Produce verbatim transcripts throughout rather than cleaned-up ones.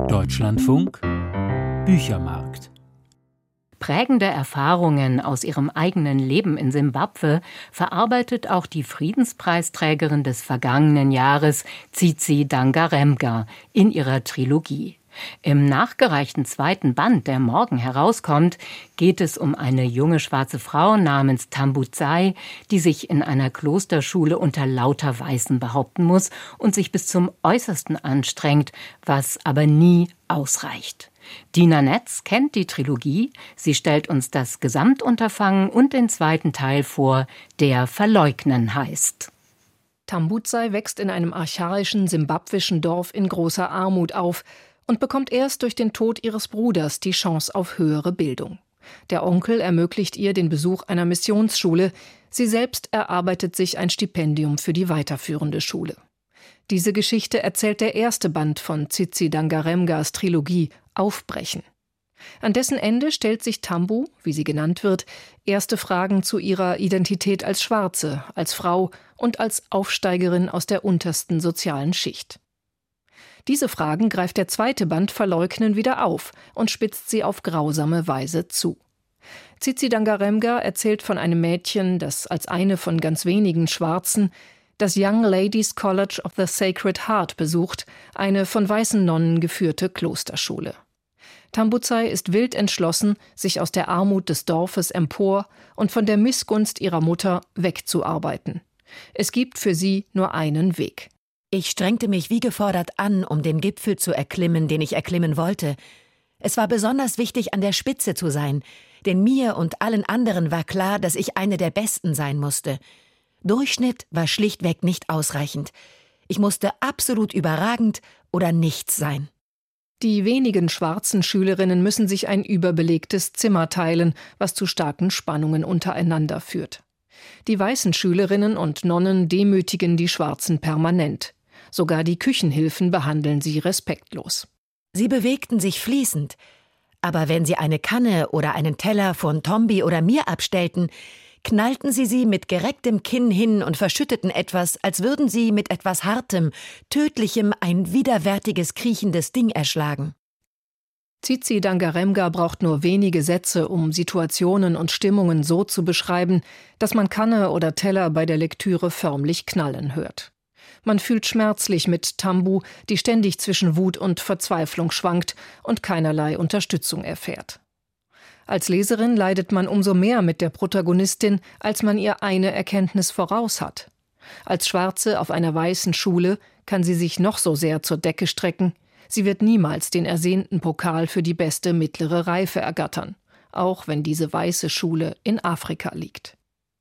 Deutschlandfunk Büchermarkt. Prägende Erfahrungen aus ihrem eigenen Leben in Simbabwe verarbeitet auch die Friedenspreisträgerin des vergangenen Jahres, Tsitsi Dangarembga, in ihrer Trilogie. Im nachgereichten zweiten Band, der morgen herauskommt, geht es um eine junge schwarze Frau namens Tambudzai, die sich in einer Klosterschule unter lauter Weißen behaupten muss und sich bis zum Äußersten anstrengt, was aber nie ausreicht. Dina Netz kennt die Trilogie. Sie stellt uns das Gesamtunterfangen und den zweiten Teil vor, der Verleugnen heißt. Tambudzai wächst in einem archaischen simbabwischen Dorf in großer Armut auf und bekommt erst durch den Tod ihres Bruders die Chance auf höhere Bildung. Der Onkel ermöglicht ihr den Besuch einer Missionsschule. Sie selbst erarbeitet sich ein Stipendium für die weiterführende Schule. Diese Geschichte erzählt der erste Band von Tsitsi Dangarembgas Trilogie Aufbrechen. An dessen Ende stellt sich Tambu, wie sie genannt wird, erste Fragen zu ihrer Identität als Schwarze, als Frau und als Aufsteigerin aus der untersten sozialen Schicht. Diese Fragen greift der zweite Band Verleugnen wieder auf und spitzt sie auf grausame Weise zu. Tsitsi Dangarembga erzählt von einem Mädchen, das als eine von ganz wenigen Schwarzen das Young Ladies College of the Sacred Heart besucht, eine von weißen Nonnen geführte Klosterschule. Tambudzai ist wild entschlossen, sich aus der Armut des Dorfes empor und von der Missgunst ihrer Mutter wegzuarbeiten. Es gibt für sie nur einen Weg. Ich strengte mich wie gefordert an, um den Gipfel zu erklimmen, den ich erklimmen wollte. Es war besonders wichtig, an der Spitze zu sein, denn mir und allen anderen war klar, dass ich eine der Besten sein musste. Durchschnitt war schlichtweg nicht ausreichend. Ich musste absolut überragend oder nichts sein. Die wenigen schwarzen Schülerinnen müssen sich ein überbelegtes Zimmer teilen, was zu starken Spannungen untereinander führt. Die weißen Schülerinnen und Nonnen demütigen die Schwarzen permanent. Sogar die Küchenhilfen behandeln sie respektlos. Sie bewegten sich fließend. Aber wenn sie eine Kanne oder einen Teller von Tombi oder mir abstellten, knallten sie sie mit gerecktem Kinn hin und verschütteten etwas, als würden sie mit etwas Hartem, Tödlichem ein widerwärtiges, kriechendes Ding erschlagen. Tsitsi Dangarembga braucht nur wenige Sätze, um Situationen und Stimmungen so zu beschreiben, dass man Kanne oder Teller bei der Lektüre förmlich knallen hört. Man fühlt schmerzlich mit Tambu, die ständig zwischen Wut und Verzweiflung schwankt und keinerlei Unterstützung erfährt. Als Leserin leidet man umso mehr mit der Protagonistin, als man ihr eine Erkenntnis voraus hat. Als Schwarze auf einer weißen Schule kann sie sich noch so sehr zur Decke strecken. Sie wird niemals den ersehnten Pokal für die beste mittlere Reife ergattern, auch wenn diese weiße Schule in Afrika liegt.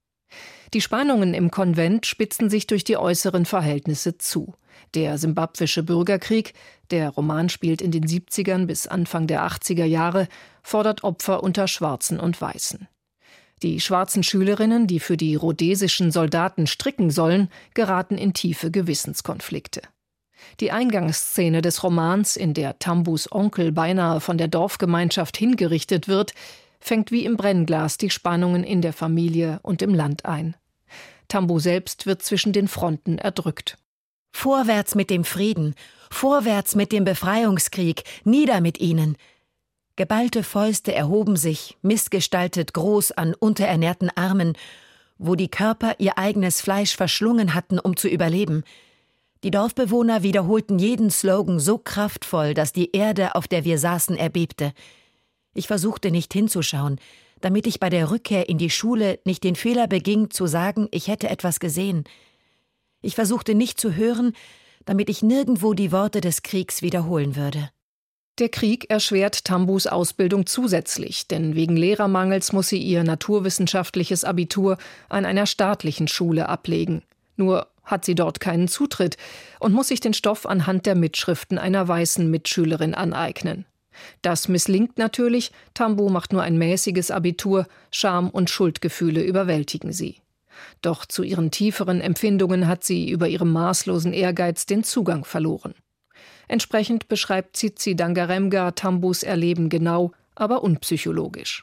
Die Spannungen im Konvent spitzen sich durch die äußeren Verhältnisse zu. Der simbabwische Bürgerkrieg, der Roman spielt in den siebzigern bis Anfang der achtziger Jahre, fordert Opfer unter Schwarzen und Weißen. Die schwarzen Schülerinnen, die für die rhodesischen Soldaten stricken sollen, geraten in tiefe Gewissenskonflikte. Die Eingangsszene des Romans, in der Tambus Onkel beinahe von der Dorfgemeinschaft hingerichtet wird, fängt wie im Brennglas die Spannungen in der Familie und im Land ein. Tambu selbst wird zwischen den Fronten erdrückt. Vorwärts mit dem Frieden, vorwärts mit dem Befreiungskrieg, nieder mit ihnen. Geballte Fäuste erhoben sich, missgestaltet groß an unterernährten Armen, wo die Körper ihr eigenes Fleisch verschlungen hatten, um zu überleben. Die Dorfbewohner wiederholten jeden Slogan so kraftvoll, dass die Erde, auf der wir saßen, erbebte. Ich versuchte nicht hinzuschauen, damit ich bei der Rückkehr in die Schule nicht den Fehler beging, zu sagen, ich hätte etwas gesehen. Ich versuchte nicht zu hören, damit ich nirgendwo die Worte des Kriegs wiederholen würde. Der Krieg erschwert Tambus Ausbildung zusätzlich, denn wegen Lehrermangels muss sie ihr naturwissenschaftliches Abitur an einer staatlichen Schule ablegen. Nur hat sie dort keinen Zutritt und muss sich den Stoff anhand der Mitschriften einer weißen Mitschülerin aneignen. Das misslingt natürlich, Tambu macht nur ein mäßiges Abitur, Scham und Schuldgefühle überwältigen sie. Doch zu ihren tieferen Empfindungen hat sie über ihrem maßlosen Ehrgeiz den Zugang verloren. Entsprechend beschreibt Tsitsi Dangarembga Tambus Erleben genau, aber unpsychologisch.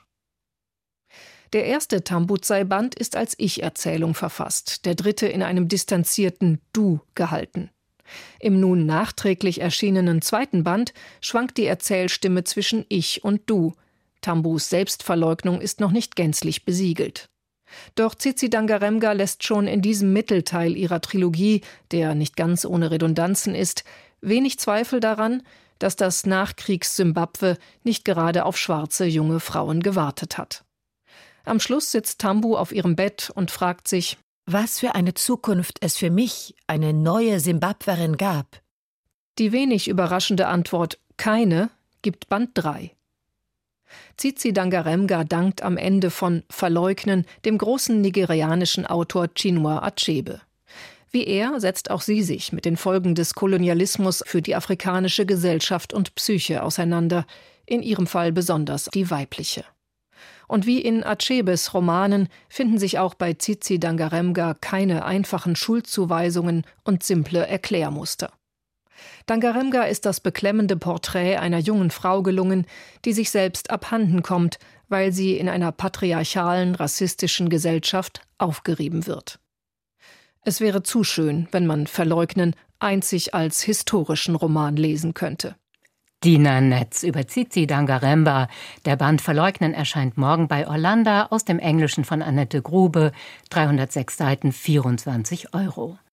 Der erste Tambudzai-Band ist als Ich-Erzählung verfasst, der dritte in einem distanzierten Du gehalten. Im nun nachträglich erschienenen zweiten Band schwankt die Erzählstimme zwischen Ich und Du. Tambus Selbstverleugnung ist noch nicht gänzlich besiegelt. Doch Tsitsi Dangarembga lässt schon in diesem Mittelteil ihrer Trilogie, der nicht ganz ohne Redundanzen ist, wenig Zweifel daran, dass das Nachkriegs-Simbabwe nicht gerade auf schwarze junge Frauen gewartet hat. Am Schluss sitzt Tambu auf ihrem Bett und fragt sich, was für eine Zukunft es für mich, eine neue Simbabwerin, gab. Die wenig überraschende Antwort keine gibt Band drei. Tsitsi Dangarembga dankt am Ende von Verleugnen dem großen nigerianischen Autor Chinua Achebe. Wie er setzt auch sie sich mit den Folgen des Kolonialismus für die afrikanische Gesellschaft und Psyche auseinander, in ihrem Fall besonders die weibliche. Und wie in Achebes Romanen finden sich auch bei Tsitsi Dangarembga keine einfachen Schuldzuweisungen und simple Erklärmuster. Dangarembga ist das beklemmende Porträt einer jungen Frau gelungen, die sich selbst abhanden kommt, weil sie in einer patriarchalen, rassistischen Gesellschaft aufgerieben wird. Es wäre zu schön, wenn man Verleugnen einzig als historischen Roman lesen könnte. Dina Netz über Tsitsi Dangarembga. Der Band Verleugnen erscheint morgen bei Orlando, aus dem Englischen von Annette Grube, dreihundertsechs Seiten, vierundzwanzig Euro.